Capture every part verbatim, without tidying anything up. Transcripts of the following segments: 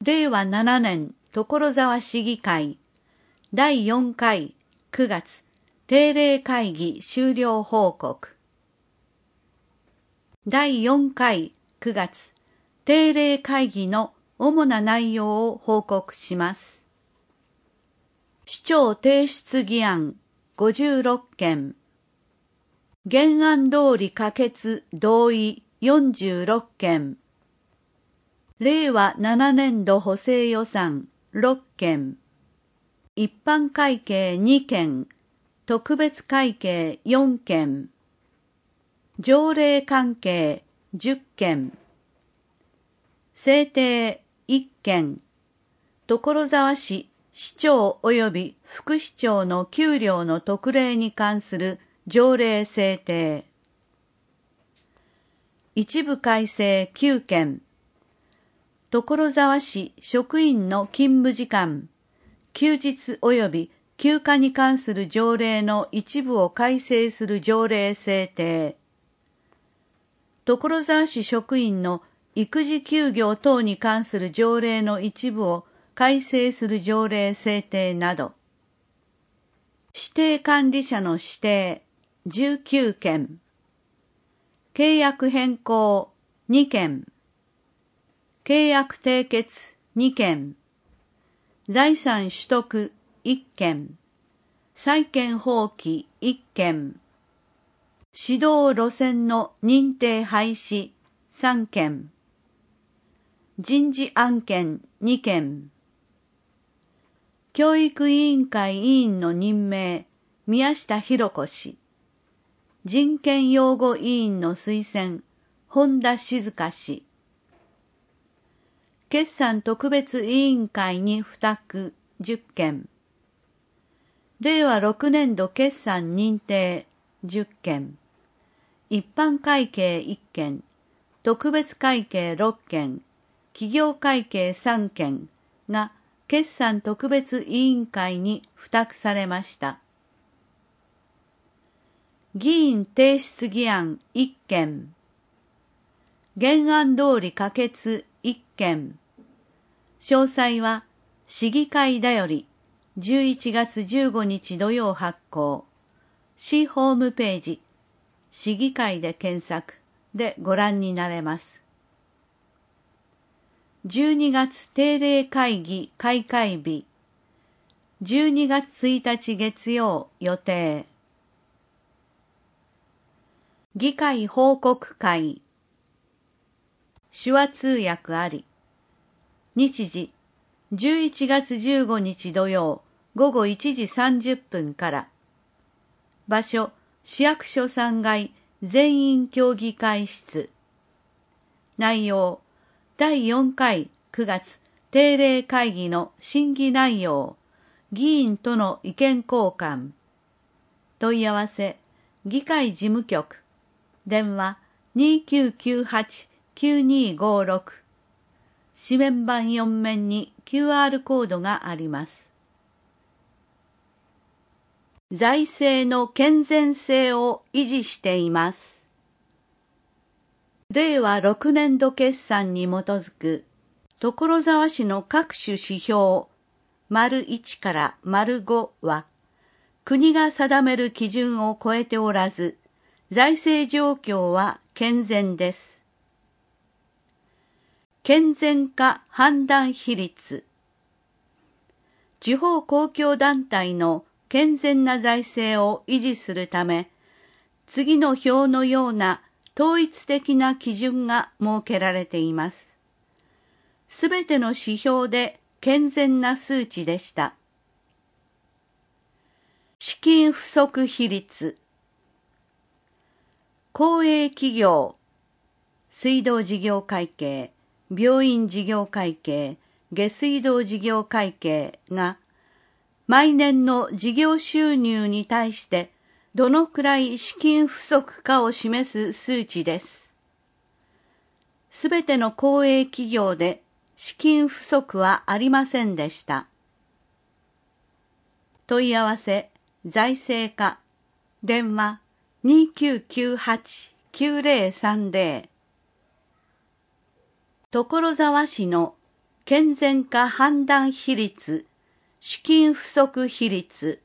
れいわななねん所沢市議会だいよんかいくがつ定例会議終了報告。だいよんかいくがつ定例会議の主な内容を報告します。市長提出議案ごじゅうろっけん、原案通り可決同意よんじゅうろっけん、れいわななねんど補正予算ろっけん、一般会計にけん、特別会計よんけん、条例関係じゅっけん、制定いっけん、所沢市市長及び副市長の給料の特例に関する条例制定、一部改正きゅうけん、所沢市職員の勤務時間、休日及び休暇に関する条例の一部を改正する条例制定、所沢市職員の育児休業等に関する条例の一部を改正する条例制定など、指定管理者の指定じゅうきゅうけん、契約変更にけん、契約締結にけん、財産取得いっけん、債権放棄いっけん、指導路線の認定廃止さんけん、人事案件にけん、教育委員会委員の任命宮下博子氏、人権擁護委員の推薦本田静香氏、決算特別委員会に付託じゅっけん、れいわろくねんど決算認定じゅっけん、一般会計いっけん、特別会計ろっけん、企業会計さんけんが決算特別委員会に付託されました。議員提出議案いっけん、原案通り可決いっけん、詳細は市議会だよりじゅういちがつじゅうごにち土曜発行、市ホームページ、市議会で検索でご覧になれます。じゅうにがつ定例会議開会日、じゅうにがつついたち月曜予定。議会報告会、手話通訳あり、日時じゅういちがつじゅうごにち土曜ごごいちじさんじゅっぷんから、場所市役所さんがい全員協議会室、内容だいよんかいくがつ定例会議の審議内容、議員との意見交換、問い合わせ議会事務局、電話 にきゅうきゅうはちきゅうにごろく、紙面板よん面に キューアール コードがあります。財政の健全性を維持しています。れいわろくねんど決算に基づく所沢市の各種指標丸いちから丸ごは国が定める基準を超えておらず、財政状況は健全です。健全化判断比率、地方公共団体の健全な財政を維持するため、次の表のような統一的な基準が設けられています。すべての指標で健全な数値でした。資金不足比率、公営企業、水道事業会計、病院事業会計、下水道事業会計が毎年の事業収入に対してどのくらい資金不足かを示す数値です。すべての公営企業で資金不足はありませんでした。問い合わせ財政課、電話 にきゅうきゅうはちきゅうぜろさんぜろ、所沢市の健全化判断比率、資金不足比率。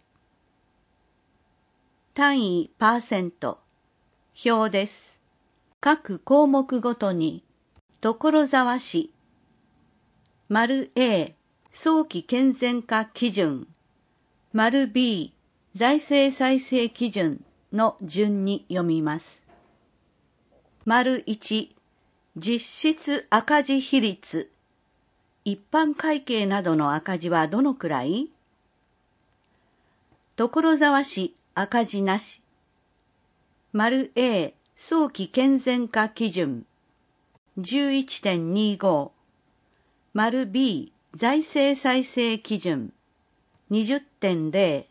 単位パーセント。表です。各項目ごとに、所沢市、丸 A、早期健全化基準、丸 B、財政再生基準の順に読みます。丸いち、実質赤字比率。一般会計などの赤字はどのくらい？所沢市赤字なし。丸 A、早期健全化基準 じゅういってんにじゅうご。丸 B、財政再生基準 にじゅってんゼロ。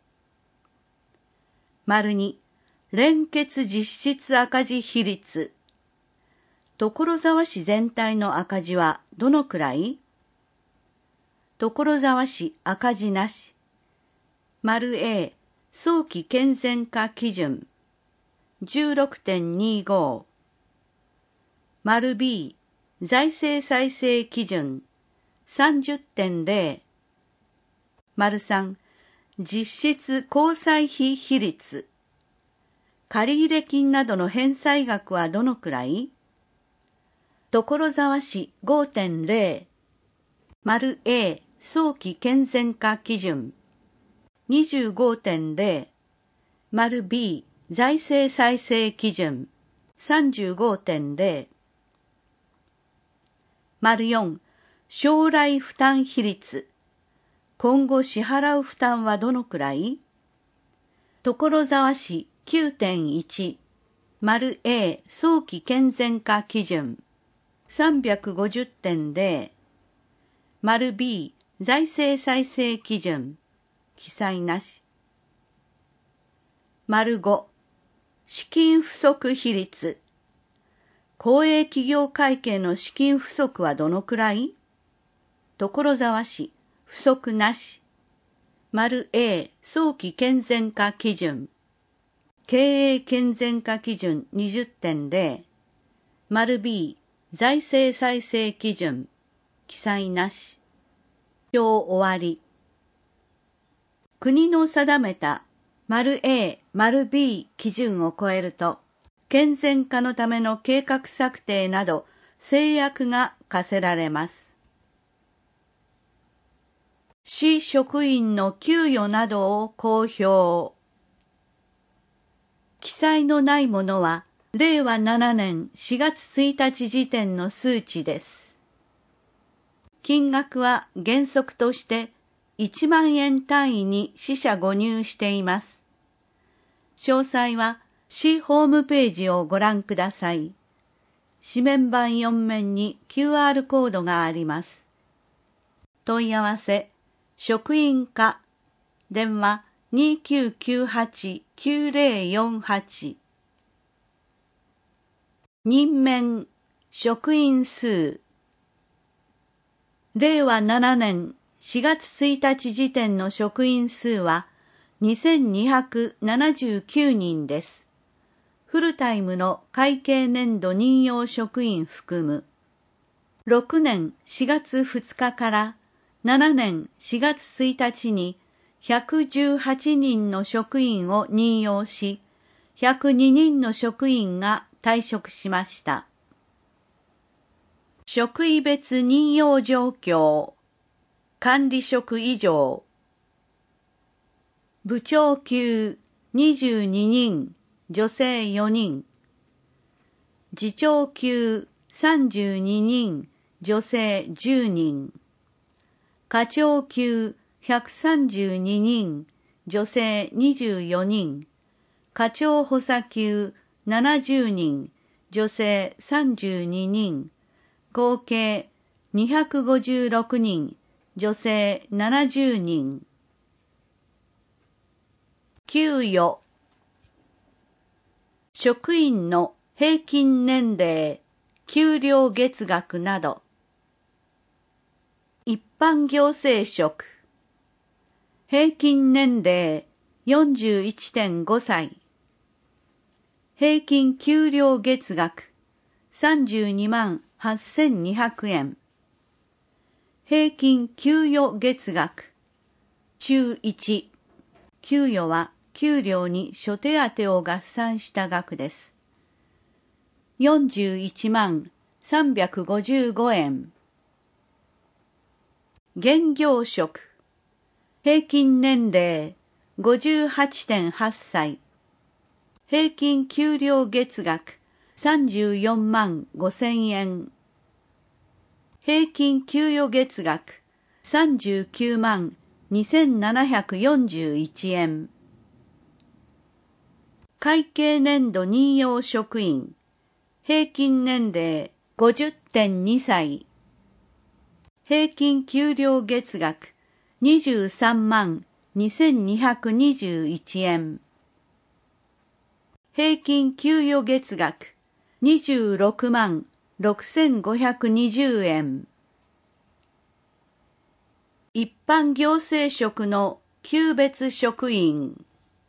丸に、連結実質赤字比率。所沢市全体の赤字はどのくらい？所沢市赤字なし。丸 A、早期健全化基準 じゅうろくてんにじゅうご。丸 B、財政再生基準 さんじゅってんゼロ。丸さん、実質交際費比率。借入金などの返済額はどのくらい？所沢市 ごてんゼロ。丸 A、早期健全化基準 にじゅうごてんゼロ。丸 B、財政再生基準 さんじゅうごてんゼロ。丸よん、将来負担比率。今後支払う負担はどのくらい？所沢市 きゅうてんいち。丸 A、早期健全化基準 さんびゃくごじゅってんゼロ。丸 B、財政再生基準記載なし。丸ご、資金不足比率。公営企業会計の資金不足はどのくらい？所沢市、不足なし。丸 A、早期健全化基準。経営健全化基準 にじゅってんゼロ。丸 B、財政再生基準。記載なし。表終わり。国の定めた丸 A、丸 B 基準を超えると、健全化のための計画策定など制約が課せられます。市職員の給与などを公表。記載のないものは、れいわななねんしがつついたち時点の数値です。金額は原則としていちまんえん単位に四捨五入しています。詳細は市ホームページをご覧ください。紙面板よんめんに キューアール コードがあります。問い合わせ、職員課、電話 にきゅうきゅうはちきゅうぜろよんはち。任免、職員数。れいわななねんしがつついたち時点の職員数はにせんにひゃくななじゅうきゅうにんです。フルタイムの会計年度任用職員含む。ろくねんしがつふつかからななねんしがつついたちにひゃくじゅうはちにんの職員を任用し、ひゃくににんの職員が退職しました。職位別任用状況。管理職以上。部長級にじゅうににん、女性よにん。次長級さんじゅうににん、女性じゅうにん。課長級ひゃくさんじゅうににん、女性にじゅうよにん。課長補佐級ななじゅうにん、女性さんじゅうににん。合計にひゃくごじゅうろくにん、女性ななじゅうにん。給与。職員の平均年齢、給料月額など。一般行政職。平均年齢 よんじゅういってんごさい。平均給料月額さんじゅうにまんはっせんにひゃくえん。 平均給与月額。中いち、給与は給料に諸手当を合算した額です。よんじゅういちまんさんびゃくごじゅうごえん。現業職。平均年齢 ごじゅうはちてんはっさい。平均給料月額さんじゅうよんまんごせんえん。平均給与月額さんじゅうきゅうまんにせんななひゃくよんじゅういちえん。会計年度任用職員。平均年齢 ごじゅってんにさい。平均給料月額にじゅうさんまんにせんにひゃくにじゅういちえん。平均給与月額にじゅうろくまんろくせんごひゃくにじゅうえん。一般行政職の級別職員。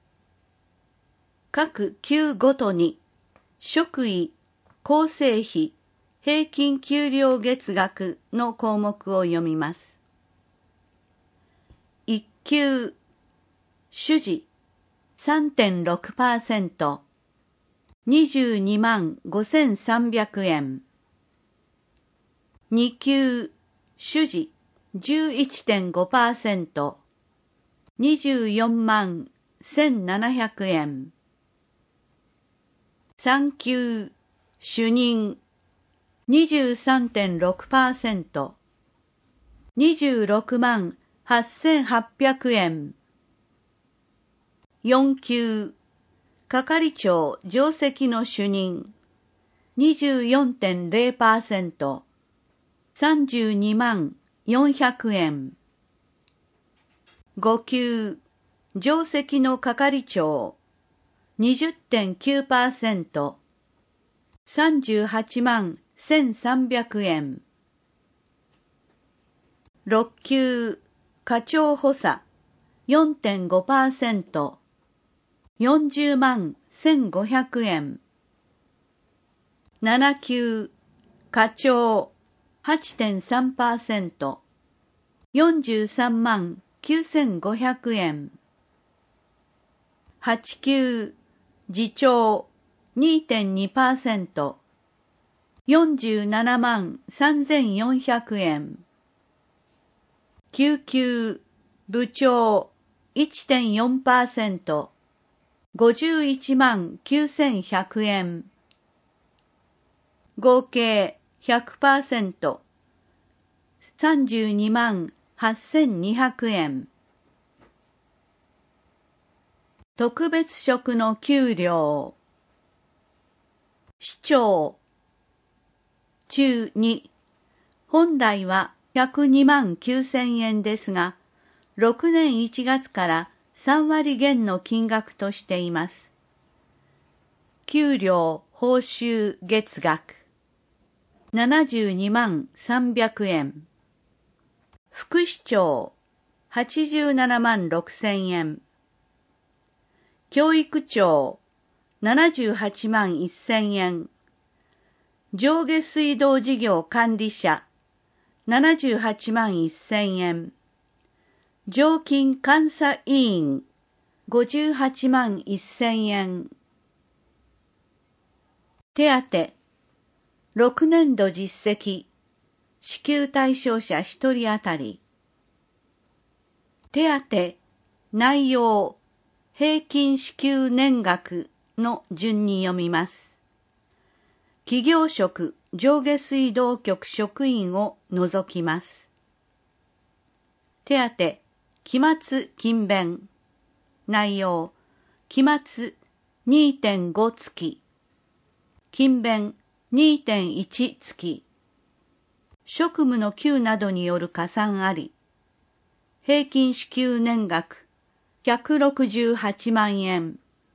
各級ごとに職位、構成費、平均給料月額の項目を読みます。いち級、主事 さんてんろくパーセント、にじゅうにまんごせんさんびゃくえん。に級、主事 じゅういってんごパーセント、にじゅうよんまんせんななひゃくえん。さん級、主任 にじゅうさんてんろくパーセント、にじゅうろくまんはっせんはっぴゃくえん。よん級、係長上席の主任 にじゅうよんてんれいパーセント、さんじゅうにまんよんひゃくえん。ご級、上席の係長 にじゅってんきゅうパーセント、さんじゅうはちまんせんさんびゃくえん。ろっ級、課長補佐 よんてんごパーセント、よんじゅうまんせんごひゃくえん。なな級、課長 はちてんさんパーセント、よんじゅうさんまんきゅうせんごひゃくえん。はち級、次長 にてんにパーセント、よんじゅうななまんさんぜんよんひゃくえん。きゅう級、部長 いってんよんパーセント、ごじゅういちまんきゅうせんひゃくえん。合計 ひゃくパーセント、さんじゅうにまんはっせんにひゃくえん。特別職の給料。市長。中に、本来はひゃくにまんきゅうせんえんですが、ろくねんいちがつからさんわり減の金額としています。給料報酬月額ななじゅうにまんさんびゃくえん。副市長はちじゅうななまんろくせんえん。教育長ななじゅうはちまんせんえん。上下水道事業管理者ななじゅうはちまんせんえん。常勤監査委員ごじゅうはちまんせんえん。手当ろくねんど実績支給対象者ひとり当たり。手当内容平均支給年額の順に読みます。企業職上下水道局職員を除きます。手当期末勤勉。内容期末 にてんご 月勤勉 にてんいち 月職務の給などによる加算あり。平均支給年額ひゃくろくじゅうはちまんえん。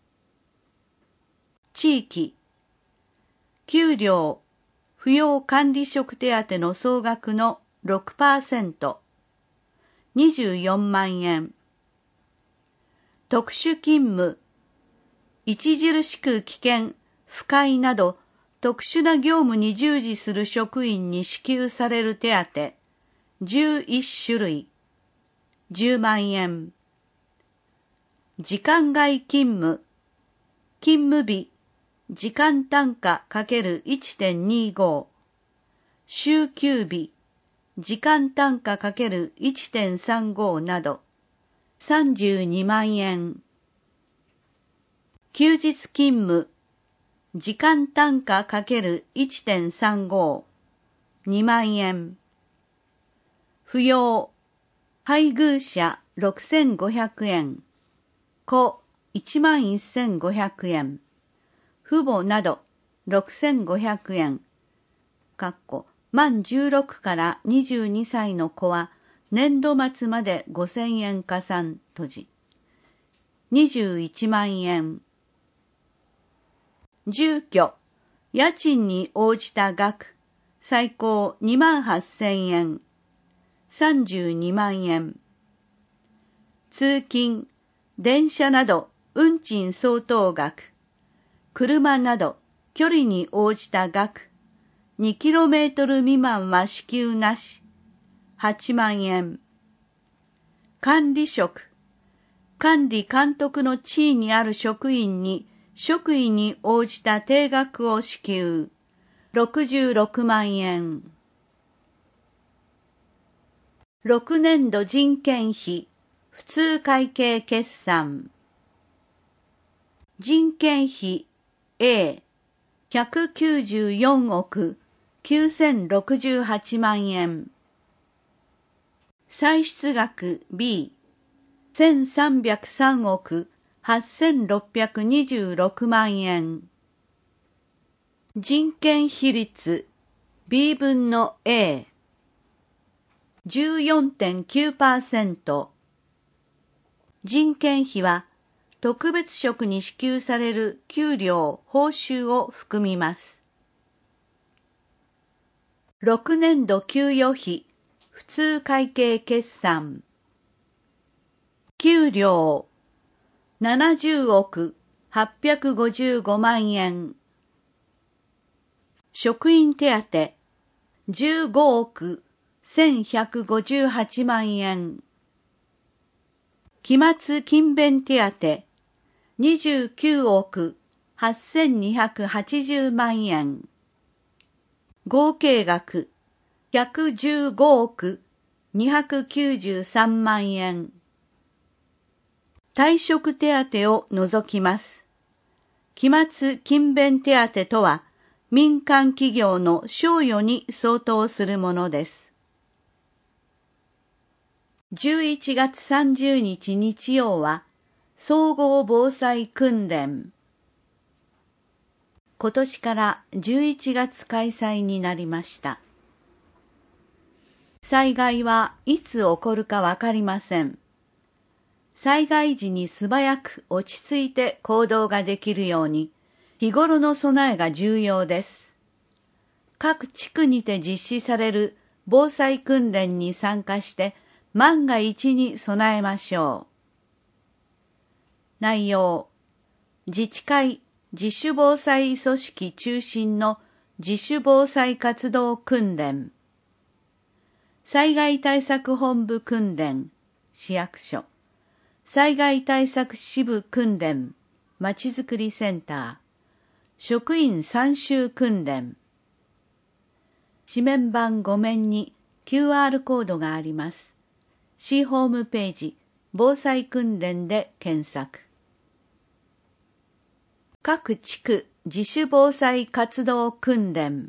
地域給料扶養管理職手当の総額の ろくパーセント、にじゅうよんまんえん。特殊勤務著しく危険、不快など特殊な業務に従事する職員に支給される手当じゅういち種類、じゅうまんえん。時間外勤務、勤務日、時間単価 ×いってんにご、週休日、時間単価 ×いってんさんご など、さんじゅうにまんえん。休日勤務、時間単価 ×いってんさんご、にまんえん。扶養、配偶者ろくせんごひゃくえん、子いちまんせんごひゃくえん、父母などろくせんごひゃくえん、かっこ満じゅうろくからにじゅうにさいの子は年度末までごせんえん加算閉じ、にじゅういちまんえん。住居、家賃に応じた額、最高にまんはっせんえん、さんじゅうにまんえん。通勤、電車など運賃相当額、車など距離に応じた額、にキロメートル未満は支給なし、はちまんえん。管理職、管理監督の地位にある職員に職位に応じた定額を支給、ろくじゅうろくまんえん。ろくねんど人件費、普通会計決算。人件費 A、ひゃくきゅうじゅうよんおくきゅうせんろくじゅうはちまんえん。歳出額 B、せんさんびゃくさんおくはっせんろっぴゃくにじゅうろくまんえん。人件比率 B 分の A、じゅうよんてんきゅうパーセント。人件費は特別職に支給される給料・報酬を含みます。ろくねんど給与費、普通会計決算。給料、ななじゅうおくはっぴゃくごじゅうごまんえん。職員手当、じゅうごおくせんひゃくごじゅうはちまんえん。期末勤勉手当、にじゅうきゅうおくはっせんにひゃくはちじゅうまんえん。合計額、ひゃくじゅうごおくにひゃくきゅうじゅうさんまんえん。退職手当を除きます。期末勤勉手当とは、民間企業の賞与に相当するものです。じゅういちがつさんじゅうにち日曜は、総合防災訓練。今年からじゅういちがつ開催になりました。災害はいつ起こるかわかりません。災害時に素早く落ち着いて行動ができるように、日頃の備えが重要です。各地区にて実施される防災訓練に参加して、万が一に備えましょう。内容、自治会、自主防災組織中心の自主防災活動訓練。災害対策本部訓練、市役所。災害対策支部訓練、まちづくりセンター。職員参集訓練。紙面板ご面に キューアール コードがあります。市ホームページ、防災訓練で検索。各地区自主防災活動訓練。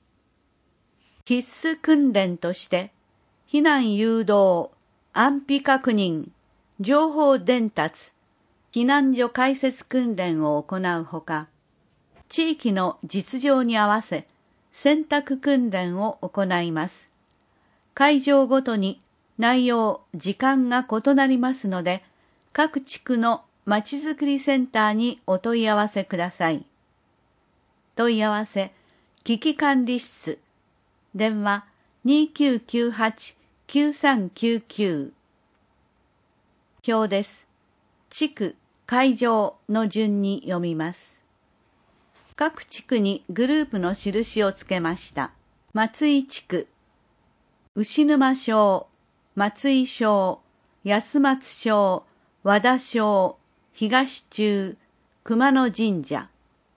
必須訓練として、避難誘導、安否確認、情報伝達、避難所開設訓練を行うほか、地域の実情に合わせ、選択訓練を行います。会場ごとに内容、時間が異なりますので、各地区のまちづくりセンターにお問い合わせください。問い合わせ、危機管理室、電話にきゅうきゅうはち きゅうさんきゅうきゅう。表です。地区、会場の順に読みます。各地区にグループの印をつけました。松井地区、 牛沼小、松井小、安松小、和田小、東中、熊野神社。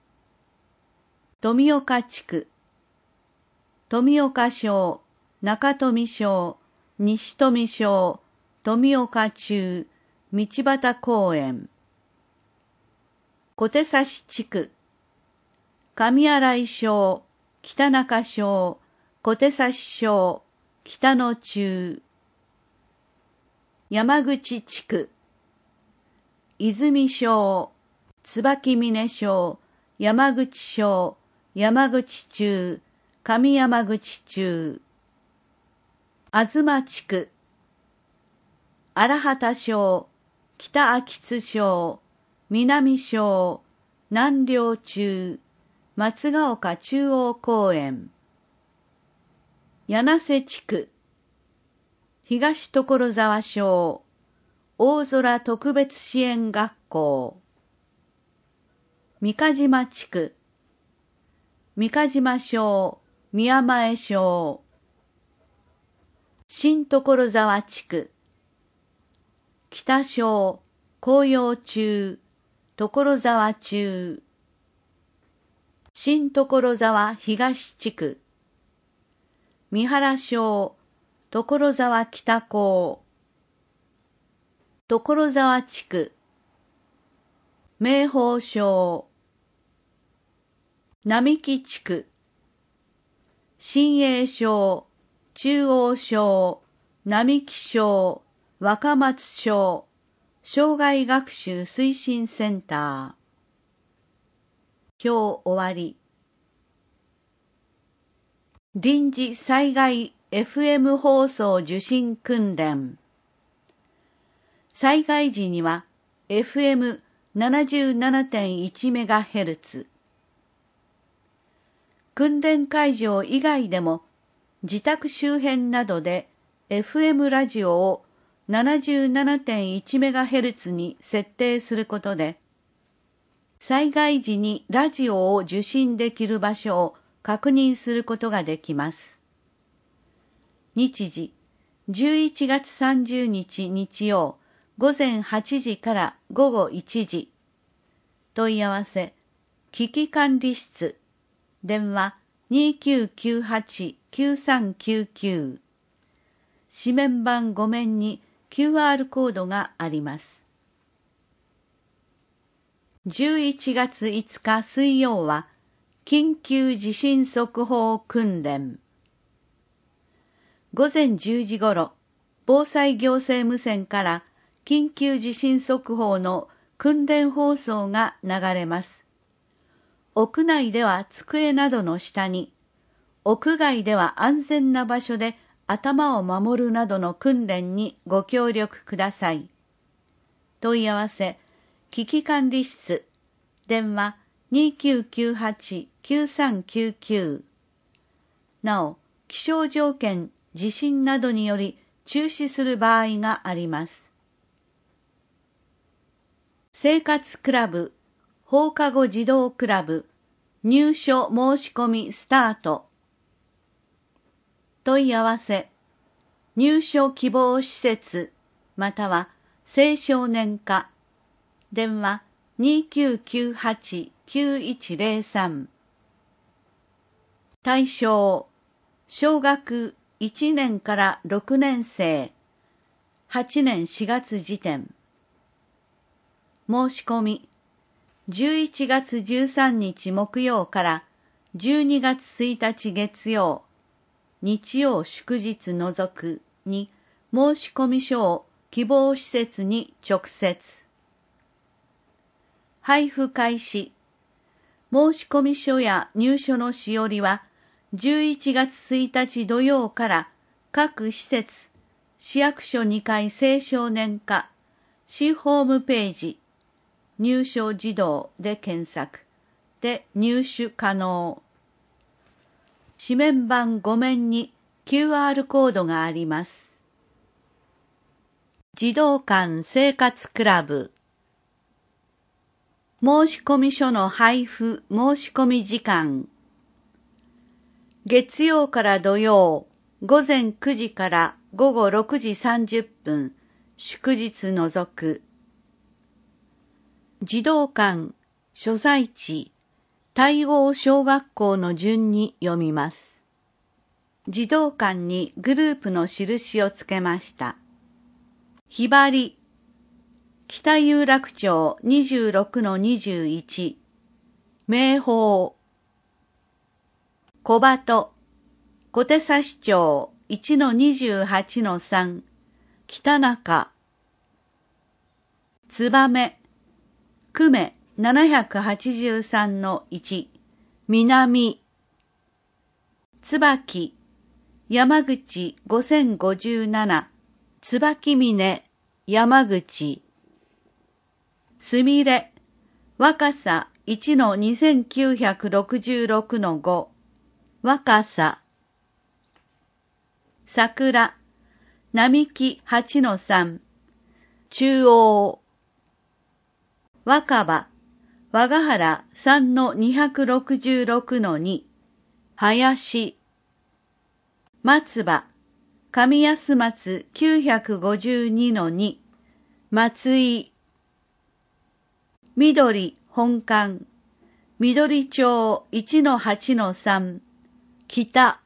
富岡地区、富岡小、中富小、西富小、富岡中、道端公園。小手指地区、上新井小、北中小、小手指小、北野中。山口地区、泉小、椿峰小、山口小、山口中、上山口中。東地区、荒畑小、北秋津小、南小、南陵中、松ヶ丘中央公園。柳瀬地区、東所沢小、大空特別支援学校。三ヶ島地区、三ヶ島小、宮前小。新所沢地区、北小、紅葉中、所沢中。新所沢東地区、三原小、所沢北高。所沢地区、明豊小。並木地区、新栄小、中央小、並木小、若松小、障害学習推進センター。今日終わり。臨時災害 エフエム 放送受信訓練。災害時には エフエムななじゅうななてんいちメガヘルツ。訓練会場以外でも自宅周辺などで エフエム ラジオを ななじゅうななてんいちメガヘルツ に設定することで、災害時にラジオを受信できる場所を確認することができます。日時、じゅういちがつさんじゅうにち日曜、午前はちじから午後いちじ。問い合わせ、危機管理室、電話 にきゅうきゅうはちきゅうさんきゅうきゅう。紙面板ご面に キューアール コードがあります。じゅういちがついつか水曜は、緊急地震速報訓練。午前じゅうじごろ、防災行政無線から緊急地震速報の訓練放送が流れます。屋内では机などの下に、屋外では安全な場所で頭を守るなどの訓練にご協力ください。問い合わせ、危機管理室、電話にきゅうきゅうはちきゅうさんきゅうきゅう。なお、気象条件、地震などにより中止する場合があります。生活クラブ、放課後児童クラブ、入所申し込みスタート。問い合わせ、入所希望施設、または青少年課、電話にきゅうきゅうはちきゅういちゼロさん。対象、小学いちねんからろくねん生、はちねんしがつ時点。申し込み、じゅういちがつじゅうさんにち木曜からじゅうにがつついたち月曜、日曜祝日除くに申し込み書を希望施設に直接。配布開始。申し込み書や入所のしおりはじゅういちがつついたち土曜から各施設、市役所にかい青少年課、市ホームページ、入所児童で検索で入手可能。紙面板ご面に キューアール コードがあります。児童館生活クラブ。申込書の配布申込時間。月曜から土曜午前くじから午後ろくじさんじゅっぷん、祝日除く。児童館、所在地、大王小学校の順に読みます。児童館にグループの印をつけました。ひばり、北有楽町 にじゅうろくのにじゅういち、明宝、小鳩、小手指町 いちのにじゅうはちのさん、北中、燕、久米 ななひゃくはちじゅうさんのいち、南、椿、山口ごせんごじゅうなな、椿峰、山口、すみれ、若狭いちのにせんきゅうひゃくろくじゅうろくのご、若狭、桜、並木はちのさん、中央、若葉、和ヶ原さんのにひゃくろくじゅうろくのに、林、松葉、上安松きゅうひゃくごじゅうにのに、松井、緑本館、緑町 いちのはちのさん、北、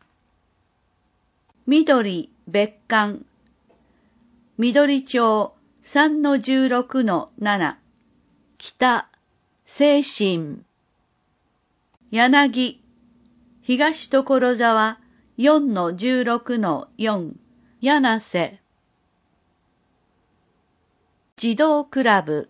緑別館、緑町 さんのじゅうろくのなな、北、清新、柳、東所沢 よんのじゅうろくのよん、柳瀬、児童クラブ、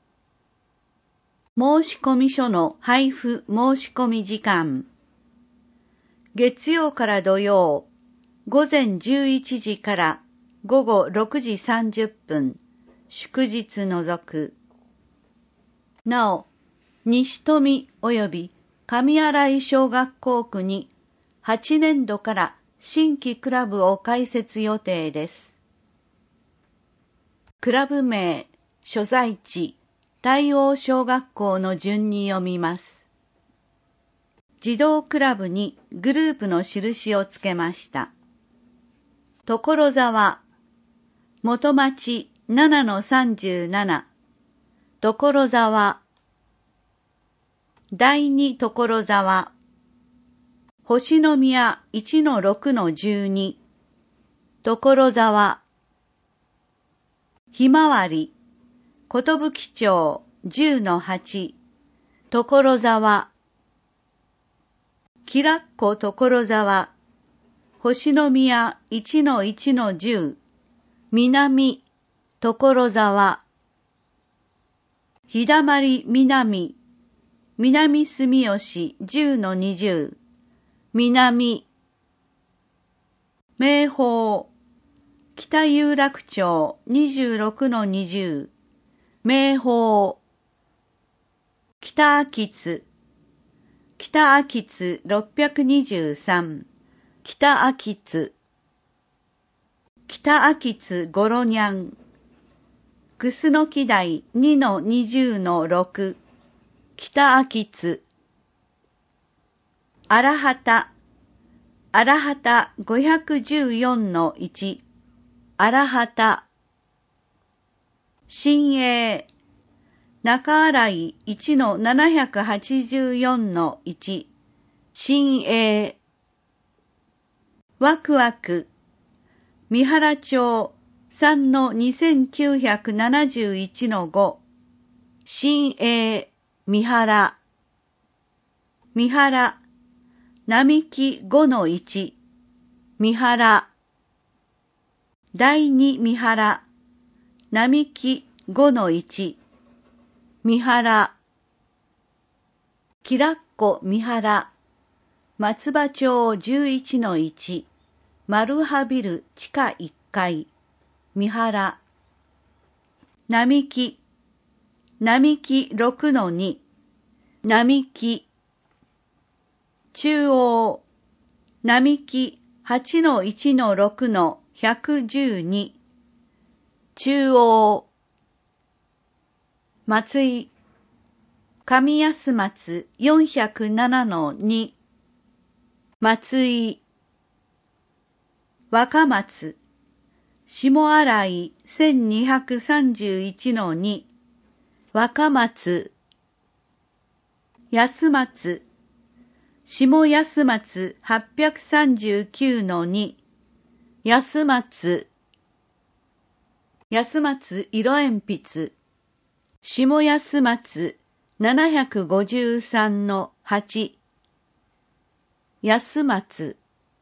申込書の配布申し込み時間。月曜から土曜、午前じゅういちじから午後ろくじさんじゅっぷん、祝日除く。なお、西富及び上新井小学校区にはちねんどから新規クラブを開設予定です。クラブ名、所在地、大王小学校の順に読みます。児童クラブにグループの印をつけました。所沢、元町 ななのさんじゅうなな、所沢、第二所沢、星宮 いちのろくのじゅうに、所沢、ひまわり、寿町じゅうのはち、所沢、きらっこ所沢、星宮 いちのいちのじゅう、南、所沢、日だまり南、南住吉じゅうのにじゅう、南、明宝、北有楽町 にじゅうろくのにじゅう、明宝、北秋津、北秋津ろっぴゃくにじゅうさん、北秋津、北秋津ごろにゃん、楠木台 にのにじゅうのろく、北秋津、荒畑、荒畑ごひゃくじゅうよんのいち、荒畑、新栄、中新井 いちのななひゃくはちじゅうよんのいち、新栄、わくわく、三原町さんのにせんきゅうひゃくななじゅういちのご、新栄、三原、三原、並木ごのいち、三原、第二三原、並木ごのいち、三原、きらっこ三原、松葉町じゅういちのいち、マルハビル地下いっかい、三原、並木、並木ろくのに、並木、中央、並木はちのいちのろくのひゃくじゅうに、中央、松井、上安松よんひゃくななのに、松井、 若松、下新井せんにひゃくさんじゅういちのに、若松、安松、下安松はっぴゃくさんじゅうきゅうのに、安松、安松色鉛筆、下安松ななひゃくごじゅうさんのはち、安松、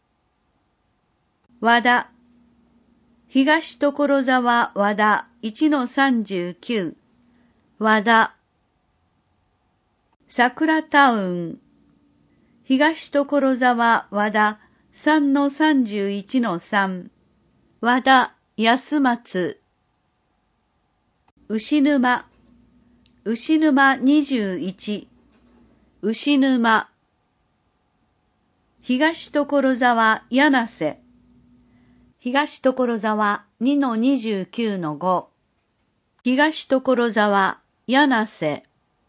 和田、東所沢和田いちのさんじゅうきゅう、和田、桜タウン、東所沢和田さんのさんじゅういちのさん、和田安松、牛沼、牛沼にじゅういち、牛沼、東所沢柳瀬、東所沢にのにじゅうきゅうのご、東所沢柳瀬、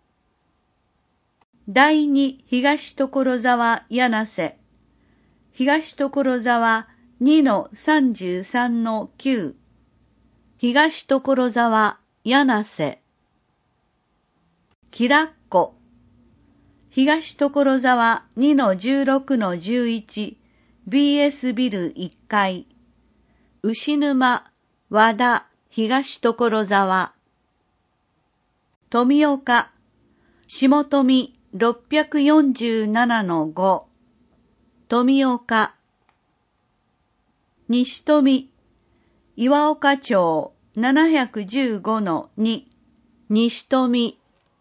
第二東所沢柳瀬、東所沢にのさんじゅうさんのきゅう、東所沢柳瀬、きらっこ、東所沢にのじゅうろくのじゅういち、ビーエス ビルいっかい、牛沼、和田、東所沢、富岡、下富ろっぴゃくよんじゅうななのご、富岡、西富、岩岡町ななひゃくじゅうごのに、西富、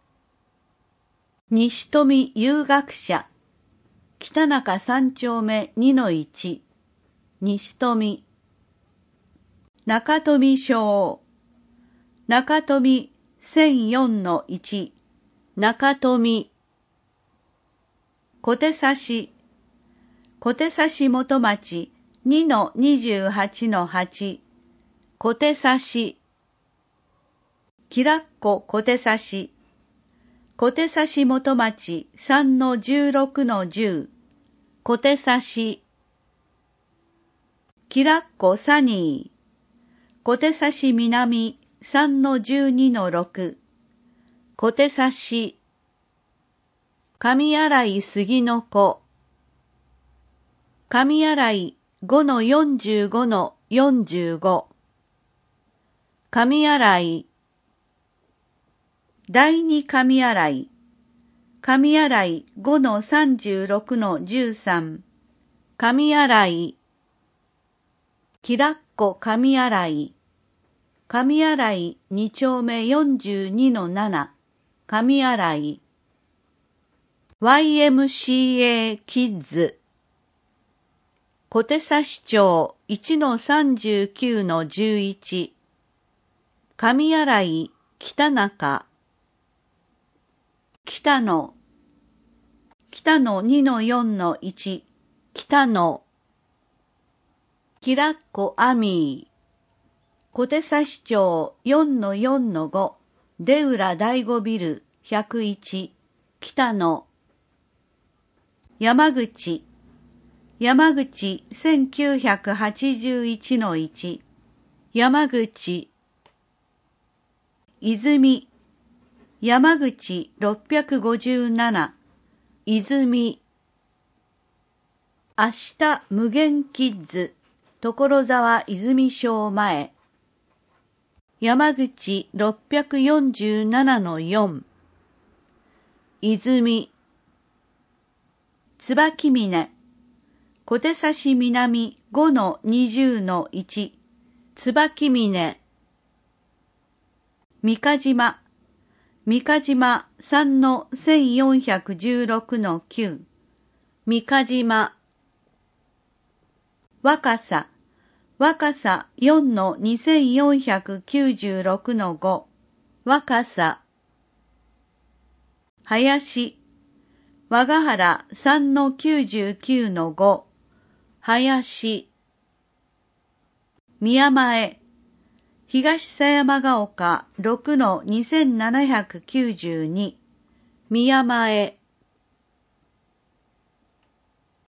西富有学者、北中三丁目にのいち、西富、中富町、中富せんよんのいち、中富、小手差し、小手差し元町にのにじゅうはちのはち、小手差し、きらっこ小手差し、小手差し元町さんのじゅうろくのじゅう、小手差し、きらっこサニー、小手差し南さんのじゅうにのろく、小手差し、上新井杉の子、上新井ごのよんじゅうごのよんじゅうご、上新井、第二上新井、上新井ごのさんじゅうろくのじゅうさん、上新井、きらっこ上新井、上新井に丁目よんじゅうにのなな、上新井、ワイエムシーエー キッズ、小手差町いちのさんじゅうきゅうのじゅういち、上新井北中、北野、北野にのよんのいち、北野、きらっこアミー、小手差町よんのよんのご、出浦第五ビルひゃくいち、北野、山口、山口せんきゅうひゃくはちじゅういちのいち、山口、泉、山口ろっぴゃくごじゅうなな、泉、明日無限キッズ、所沢泉小前、山口ろっぴゃくよんじゅうななのよん、泉、椿峰、小手差し南ごのにじゅうのいち、椿峰、三ヶ島、三ヶ島さんのせんよんひゃくじゅうろくのきゅう、三ヶ島、若狭、若狭よんのにせんよんひゃくきゅうじゅうろくのご、若狭、林、和ヶ原さんのきゅうじゅうきゅうのご、林、宮前、東狭山ヶ丘ろくのにせんななひゃくきゅうじゅうに、宮前、